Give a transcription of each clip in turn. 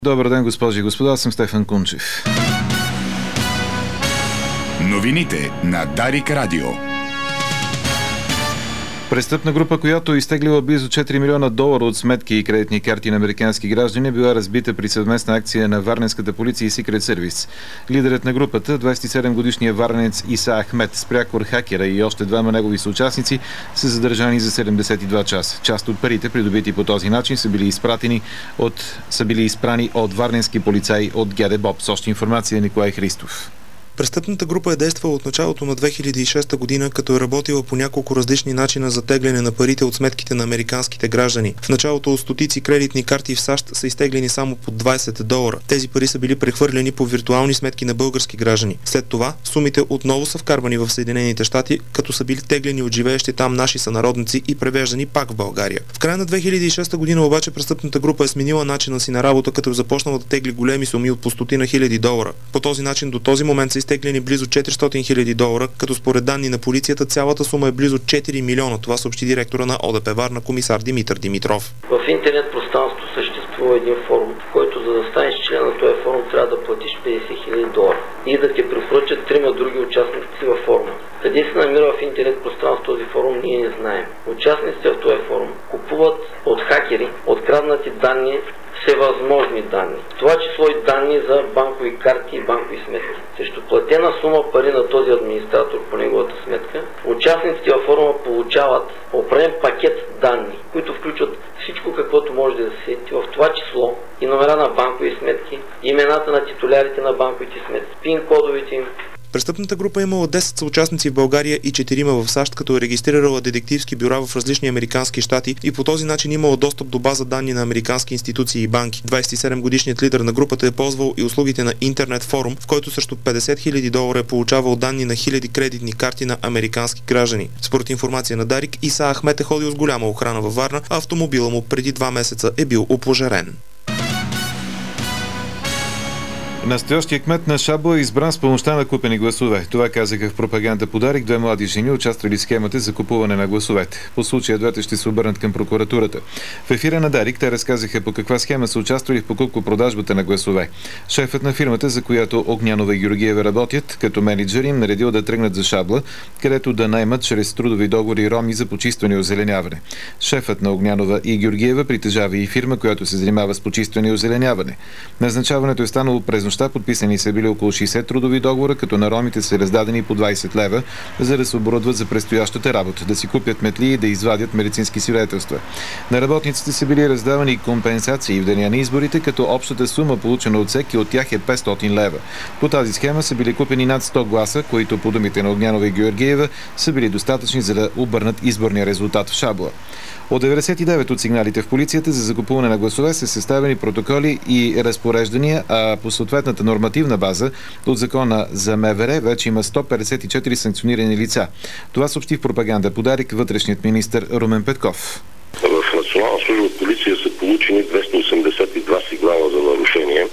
Добър ден, госпожи и господа, аз съм Стефан Кунчев. Новините на Дарик Радио. Престъпна група, която изтеглила близо 4 милиона долара от сметки и кредитни карти на американски граждани, била разбита при съвместна акция на Варненската полиция и Secret Service. Лидерът на групата, 27-годишният варненец Иса Ахмед, спрякор хакера и още двама негови съучастници, са задържани за 72 часа. Част от парите, придобити по този начин, са били изпрани от варненски полицаи от ГДБОП. С още информация Николай Христов. Престъпната група е действала от началото на 2006 година, като е работила по няколко различни начина за тегляне на парите от сметките на американските граждани. В началото от стотици кредитни карти в САЩ са изтеглени само по 20 долара. Тези пари са били прехвърлени по виртуални сметки на български граждани. След това сумите отново са вкарвани в Съединените щати, като са били теглени от живеещи там наши сънародници и превеждани пак в България. В края на 2006 година обаче престъпната група е сменила начина си на работа, като е започнала да тегли големи суми от по стотина хиляди долара. По този начин до този момент са изтеглени близо 400 хиляди долара, като според данни на полицията цялата сума е близо 4 милиона. Това съобщи директора на ОДП Варна комисар Димитър Димитров. В интернет пространството съществува един форум, в който за да станеш член на този форум трябва да платиш 50 хиляди долара и да те препоръчат 3 други участници във форума. Къде се намира в интернет пространство този форум, ние не знаем. Участниците в този форум купуват от хакери откраднати данни, всевъзможни данни. В това число и данни за банкови карти и банкови сметки. Срещу платена сума пари на този администратор по неговата сметка, участниците във форума получават определен пакет данни, които включват всичко, каквото може да се сети, в това число и номера на банкови сметки, имената на титулярите на банковите сметки, пин-кодовите им. Престъпната група е имала 10 съучастници в България и 4 в САЩ, като е регистрирала детективски бюра в различни американски щати и по този начин имала достъп до база данни на американски институции и банки. 27-годишният лидер на групата е ползвал и услугите на интернет форум, в който срещу 50 хиляди долара е получавал данни на хиляди кредитни карти на американски граждани. Според информация на Дарик, Иса Ахмед е ходил с голяма охрана във Варна, а автомобила му преди 2 месеца е бил опожарен. Настоящият кмет на Шабла е избран с помощта на купени гласове. Това казаха в пропаганда по Дарик две млади жени, участвали в схемата за купуване на гласовете. По случая двете ще се обърнат към прокуратурата. В ефира на Дарик те разказаха по каква схема са участвали в покупко-продажбата на гласове. Шефът на фирмата, за която Огнянова и Георгиева работят, като мениджър им наредил да тръгнат за Шабла, където да наймат чрез трудови договори роми за почистване и озеленяване. Шефът на Огнянова и Георгиева притежава и фирма, която се занимава с почистване и озеленяване. Назначаването е станало през нощта, подписани са били около 60 трудови договора, като на ромите са раздадени по 20 лева, за да се оборудват за предстоящата работа, да си купят метли и да извадят медицински свидетелства. На работниците са били раздавани компенсации в деня на изборите, като общата сума, получена от всеки от тях, е 500 лева. По тази схема са били купени над 100 гласа, които по думите на Огнянова и Георгиева са били достатъчни, за да обърнат изборния резултат в Шабла. От 99 от сигналите в полицията за закупуване на гласове са съставени протоколи и разпореждания, а по съответната нормативна база от закона за МВР вече има 154 санкционирани лица. Това съобщи в пропаганда по Дарик вътрешният министър Румен Петков. В Национална служба полиция са получени 282 сигнала за нарушение.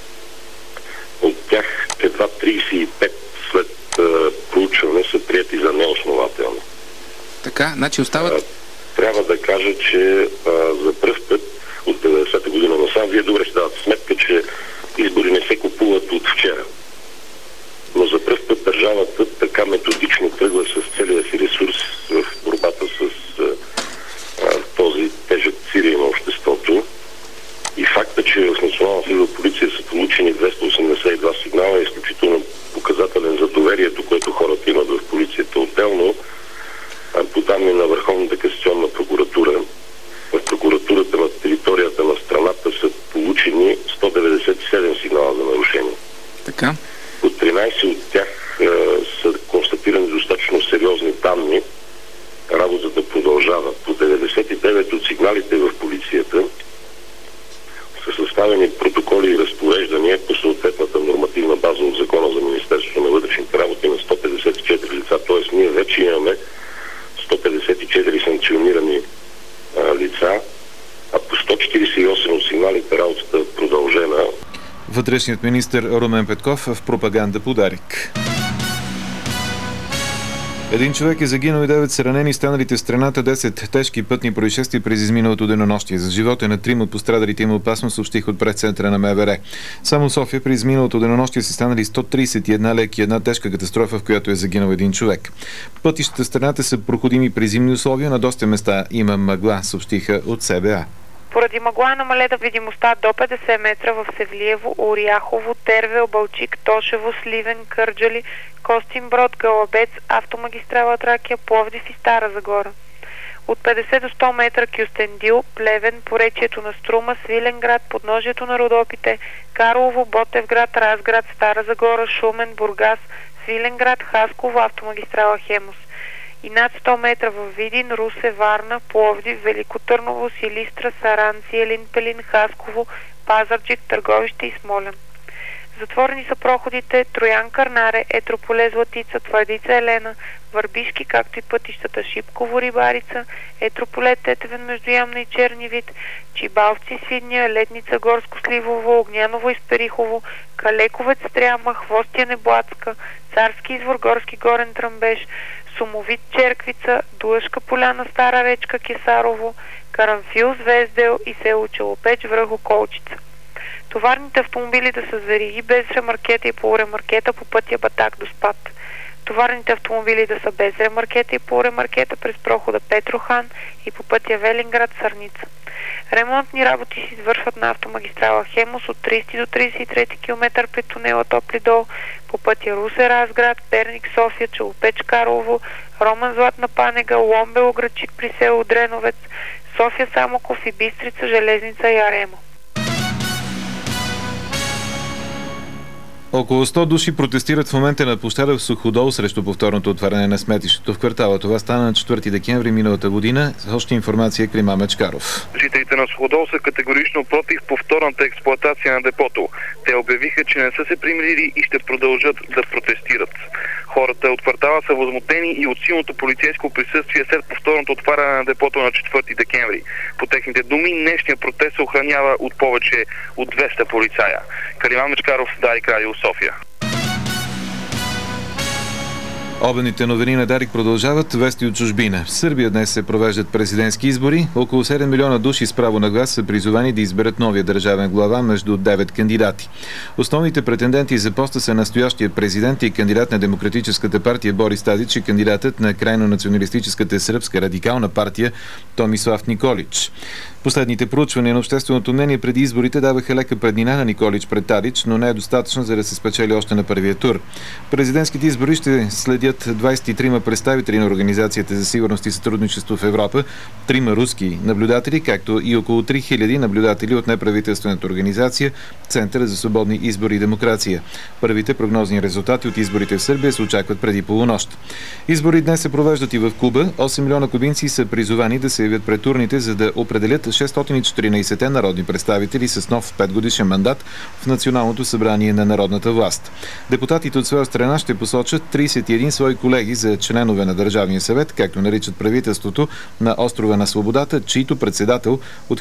От тях едва 35 след проучване са приети за неоснователни. Така, значи остават... Трябва да кажа, че за пръв път от 90-та година насам, вие добре си давате сметка, че избори не се купуват от вчера. Но за пръв път държавата така методично тръгва с целия си ресурс в борбата с този тежък цирей на обществото. И факта, че в Национална служба полиция са получени 282 сигнала е изключително показателен за доверието, което хората имат в полицията. Отделно, по данни на Върховната касационна прокуратура, в прокуратурата на територията на страната са получени 197 сигнала за нарушение. Така. От 13 от тях са констатирани достатъчно сериозни данни. Работата продължава. По 99 от сигналите в полицията са съставени протоколи и разпореждания по съответната нормативна база от закона за Министерството на вътрешните работи на 154 лица. Т.е. ние вече имаме 154 санкционирани лица, а по 148 от сигналите работата е продължена. Вътрешният министър Румен Петков в пропаганда по Дарик. Един човек е загинал и 9 са ранени, станалите в страната 10 тежки пътни происшествия през изминалото денонощие. За живота на 3 от пострадалите има опасност, съобщих от пресцентъра на МВР. Само София през изминалото денонощие са станали 131 леки и една тежка катастрофа, в която е загинал един човек. Пътищата в страната са проходими при зимни условия, на доста места има мъгла, съобщиха от СБА. Поради мъгла е намалена видимостта до 50 метра в Севлиево, Оряхово, Тервел, Балчик, Тошево, Сливен, Кърджали, Костинброд, Гълъбец, автомагистрала Тракия, Пловдив и Стара Загора. От 50 до 100 метра Кюстендил, Плевен, поречието на Струма, Свиленград, подножието на Родопите, Карлово, Ботевград, Разград, Стара Загора, Шумен, Бургас, Свиленград, Хасково, автомагистрала Хемус. И над 100 метра в Видин, Русе, Варна, Пловдив, Велико Търново, Силистра, Саранци, Елин Пелин, Хасково, Пазарджик, Търговище и Смолян. Затворени са проходите Троян Кърнаре, Етрополе Златица, Твърдица Елена, Върбишки, както и пътищата Шипково Рибарица, Етрополе Тетевен между Ямна и Чернивид, Чибалци Свидния, Летница Горско Сливово, Огняново Изперихово, Калековец Стряма, Хвостия Неблацка, Царски извор Горски Горен Тръмбеш, Сумовит Черквица, Длъжка Поляна Стара речка Кесарово, Карамфил Звездел и село Челопеч Връхо Колчица. Товарните автомобили да са вериги без ремаркета и полуремаркета по пътя Батак до Спад. Товарните автомобили да са без ремаркета и полуремаркета през прохода Петрохан и по пътя Велинград Сърница. Ремонтни работи се извършват на автомагистрала Хемус от 30 до 33 км при тунела Топли дол, по пътя Русе Разград, Перник София, Челопеч Карлово, Роман Златна Панега, Ломбело Грачик при село Дреновец, София Самоков и Бистрица, Железница и Аремо. Около 100 души протестират в момента на площада в Суходол срещу повторното отваряне на сметището в квартала. Това стана на 4 декември миналата година. С още информация Клима Мечкаров. Жителите на Суходол са категорично против повторната експлоатация на депото. Те обявиха, че не са се примирили и ще продължат да протестират. Хората от квартала са възмутени и от силното полицейско присъствие след повторното отваряне на депото на 4 декември. По техните думи, днешният протест се охранява от повече от 200 полицая. Клима Мечкаров, Дарик Радио, София. Обедните новини на Дарик продължават. Вести от чужбина. В Сърбия днес се провеждат президентски избори. Около 7 милиона души с право на глас са призовани да изберат новия държавен глава между 9 кандидати. Основните претенденти за поста са настоящия президент и кандидат на Демократическата партия Борис Тадич и кандидатът на крайно националистическата сръбска радикална партия Томислав Николич. Последните проучвания на общественото мнение преди изборите даваха лека преднина на Николич пред Тадич, но не е достатъчно, за да се спечели още на първия тур. Президентските избори ще следят 23 представители на Организацията за сигурност и сътрудничество в Европа, 3 руски наблюдатели, както и около 3000 наблюдатели от неправителствената организация Центъра за свободни избори и демокрация. Първите прогнозни резултати от изборите в Сърбия се очакват преди полунощ. Избори днес се провеждат и в Куба. 8 милиона кубинци са призовани да се явят пред урните, за да определят 614 народни представители с нов 5-годишен мандат в Националното събрание на народната власт. Депутатите от своя страна ще посочат 31 свои колеги за членове на Държавния съвет, както наричат правителството на острова на свободата, чийто председател от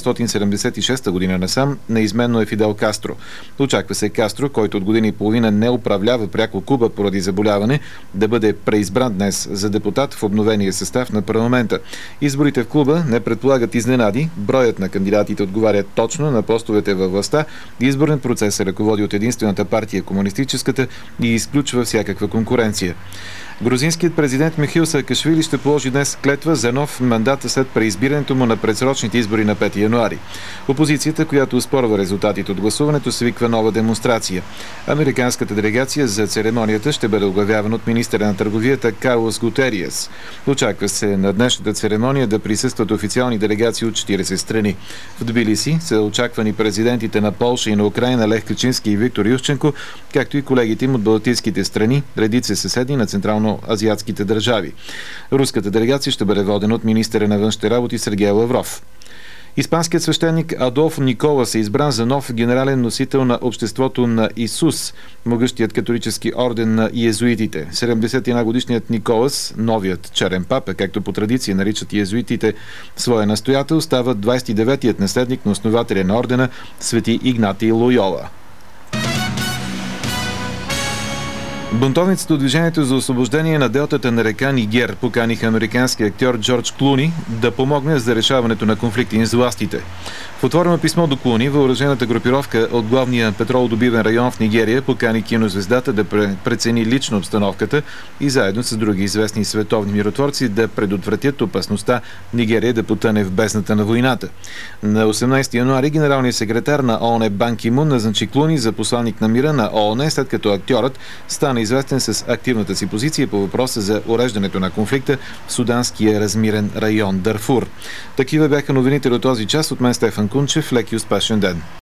1976 година насам неизменно е Фидел Кастро. Очаква се Кастро, който от година и половина не управлява пряко Куба поради заболяване, да бъде преизбран днес за депутат в обновения състав на парламента. Изборите в Куба не предполагат изненади. Броят на кандидатите отговаря точно на постовете във властта. Изборен процес се ръководи от единствената партия, комунистическата, и изключва всякаква конкуренция. Грузинският президент Михаил Саакашвили ще положи днес клетва за нов мандат след преизбирането му на предсрочните избори на 5 януари. Опозицията, която оспорва резултатите от гласуването, свиква нова демонстрация. Американската делегация за церемонията ще бъде оглавявана от министъра на търговията Карлос Гутериес. Очаква се на днешната церемония да присъстват официални делегации от 40 страни. В Тбилиси са очаквани президентите на Полша и на Украйна Лех Качински и Виктор Ющенко, както и колегите им от балтийските страни, редица съседни на централно-азиатските държави. Руската делегация ще бъде водена от министъра на външните работи Сергей Лавров. Испанският свещеник Адолфо Николас е избран за нов генерален носител на Обществото на Исус, могъщият католически орден на иезуитите. 71-годишният Николас, новият черен папа, както по традиция наричат иезуитите своя настоятел, става 29-тият наследник на основателя на ордена Свети Игнатий Лойола. Бунтовниците от Движението за освобождение на делтата на река Нигер поканиха американски актьор Джордж Клуни да помогне за решаването на конфликти с властите. В отворено писмо до Клуни, въоръжената групировка от главния петролодобивен район в Нигерия покани кинозвездата да прецени лично обстановката и заедно с други известни световни миротворци да предотвратят опасността Нигерия да потъне в бездната на войната. На 18 януари генералният секретар на ООН Бан Ки Мун назначи Клуни за посланник на мира на ООН, след като актьорът стана известен с активната си позиция по въпроса за уреждането на конфликта в суданския размирен район Дарфур. Такива бяха новините до този час. От мен Стефан Кунчев. Лек и успешен ден!